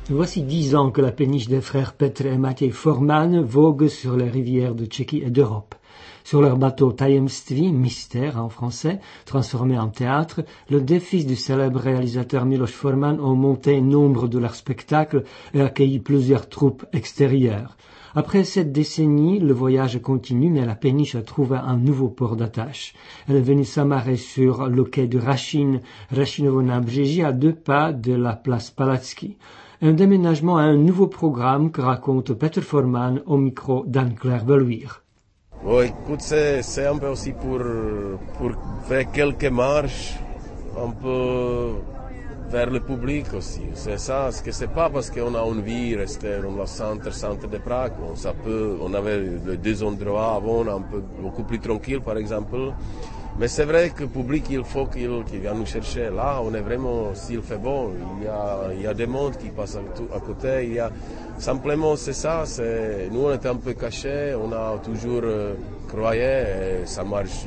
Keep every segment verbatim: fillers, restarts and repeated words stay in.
Voici dix ans que la péniche des frères Petr et Matěj Forman vogue sur les rivières de Tchéquie et d'Europe. Sur leur bateau Tajemství, mystère en français, transformé en théâtre, le deux fils du célèbre réalisateur Miloš Forman ont monté nombre de leurs spectacles et accueilli plusieurs troupes extérieures. Après cette décennie, le voyage continue, mais la péniche a trouvé un nouveau port d'attache. Elle est venue s'amarrer sur le quai de Racine, Racinovo Nabřeží, à deux pas de la place Palacký. Un déménagement à un nouveau programme que raconte Petr Forman au micro d'Anne-Claire Beluire. Bon, écoute, c'est, c'est un peu aussi pour, pour faire quelques marches, un peu vers le public aussi. C'est ça, parce que c'est pas parce qu'on a envie de rester dans le centre, centre de Prague. Bon, ça peut, on avait les deux endroits avant, un peu, beaucoup plus tranquille par exemple. Mais c'est vrai que le public, il faut qu'il, qu'il vienne nous chercher. Là, on est vraiment, s'il fait bon, il y a, il y a des mondes qui passent à, à côté. Il y a, simplement, c'est ça. C'est, nous, on était un peu cachés. On a toujours euh, croyé et ça marche,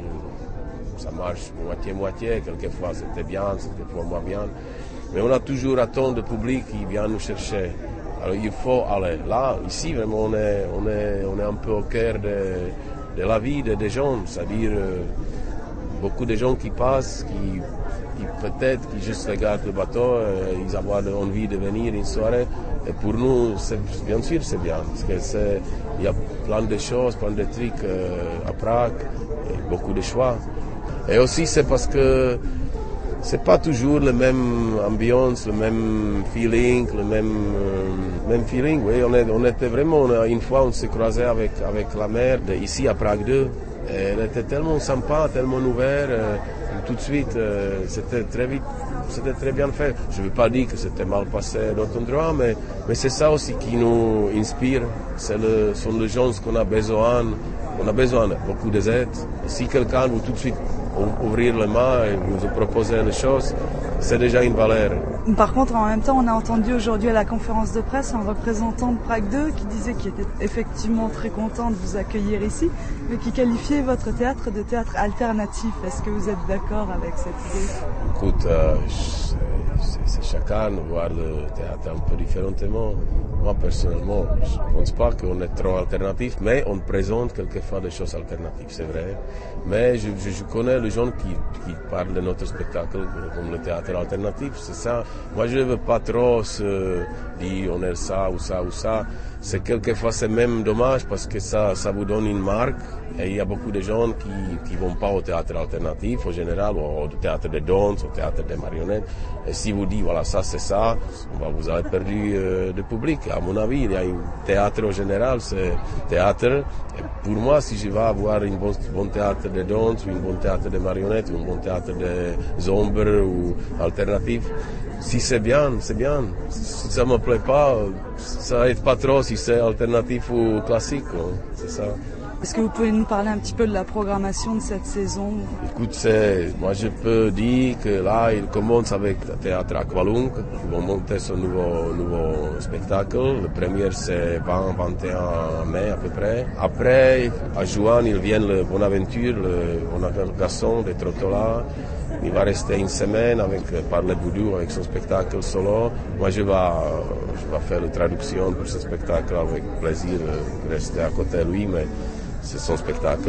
ça marche moitié-moitié. Quelquefois, c'était bien, quelquefois moins bien. Mais on a toujours attendu le public qui vient nous chercher. Alors, il faut aller. Là, ici, vraiment, on est, on est, on est un peu au cœur de, de la vie des de gens. C'est-à-dire, euh, beaucoup de gens qui passent, qui, qui peut-être qui juste regardent le bateau, euh, ils ont envie de venir une soirée. Et pour nous, c'est, bien sûr, c'est bien, parce que c'est, il y a plein de choses, plein de trucs euh, à Prague, et beaucoup de choix. Et aussi, c'est parce que c'est pas toujours la même ambiance, le même feeling, le même, euh, même feeling. Oui, on, est, on était vraiment, une fois, on s'est croisé avec, avec la mère de, ici à Prague deux. Et elle était tellement sympa, tellement ouverte, euh, tout de suite, euh, c'était très vite, c'était très bien fait. Je ne veux pas dire que c'était mal passé à d'autres endroits, mais, mais c'est ça aussi qui nous inspire. C'est le, sont les gens qu'on a besoin, on a besoin de beaucoup d'aide. Si quelqu'un veut tout de suite ouvrir les mains et nous proposer des choses, c'est déjà une valeur. Par contre, en même temps, on a entendu aujourd'hui à la conférence de presse un représentant de Prague deux qui disait qu'il était effectivement très content de vous accueillir ici, mais qui qualifiait votre théâtre de théâtre alternatif. Est-ce que vous êtes d'accord avec cette idée? Écoute, euh, c'est, c'est, c'est chacun voir le théâtre un peu différemment. Moi, personnellement, je ne pense pas qu'on est trop alternatif, mais on présente quelquefois des choses alternatives, c'est vrai. Mais je, je, je connais les gens qui, qui parlent de notre spectacle comme le théâtre alternatif, c'est ça. Moi, je ne veux pas trop se dire on est ça ou ça ou ça. C'est quelquefois c'est même dommage parce que ça, ça vous donne une marque. Et il y a beaucoup de gens qui ne vont pas au théâtre alternatif, au général, au, au théâtre de danse, au théâtre de marionnettes. Et si vous dites, voilà, ça c'est ça, vous avez perdu euh, de public. À mon avis, il y a un théâtre au général, c'est théâtre. Et pour moi, si je vais avoir un bon, bon théâtre de danse, ou un bon théâtre de marionnettes, ou un bon théâtre de ombres ou alternatif, si c'est bien, c'est bien. Si ça ne me plaît pas, ça aide pas trop si c'est alternatif ou classique, c'est ça. Est-ce que vous pouvez nous parler un petit peu de la programmation de cette saison? Écoute, c'est, moi je peux dire que là, il commence avec le théâtre Aqualung. Ils vont monter son nouveau, nouveau spectacle. Le premier, c'est vingt vingt et un mai à peu près. Après, à juin, il vient le Bonaventure, le Bonaventure de Trottola. Il va rester une semaine avec Parler Boudou, avec son spectacle solo. Moi, je vais, je vais faire la traduction pour ce spectacle avec plaisir de rester à côté de lui, mais c'est son spectacle.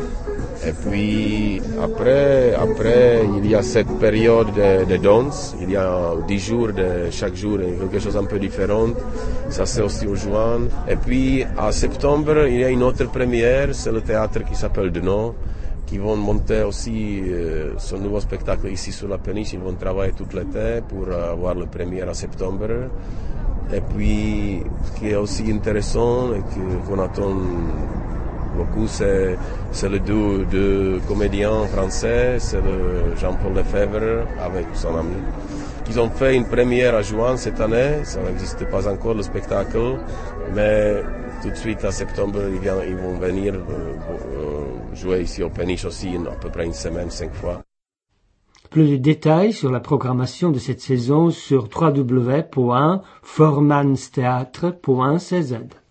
Et puis après, après, il y a cette période de, de danse. Il y a dix jours de chaque jour quelque chose un peu différent. Ça c'est aussi au juin. Et puis en septembre, il y a une autre première. C'est le théâtre qui s'appelle Dno, qui vont monter aussi euh, son nouveau spectacle ici sur la péniche. Ils vont travailler tout l'été pour avoir le premier en septembre. Et puis, ce qui est aussi intéressant et qu'on attend beaucoup, c'est, c'est le duo de comédiens français, c'est le Jean-Paul Lefebvre avec son ami. Ils ont fait une première à juin cette année, ça n'existe pas encore le spectacle, mais tout de suite en septembre, ils, viennent, ils vont venir euh, jouer ici au Péniche aussi, à peu près une semaine, cinq fois. Plus de détails sur la programmation de cette saison sur w w w point formanstheatre point c z.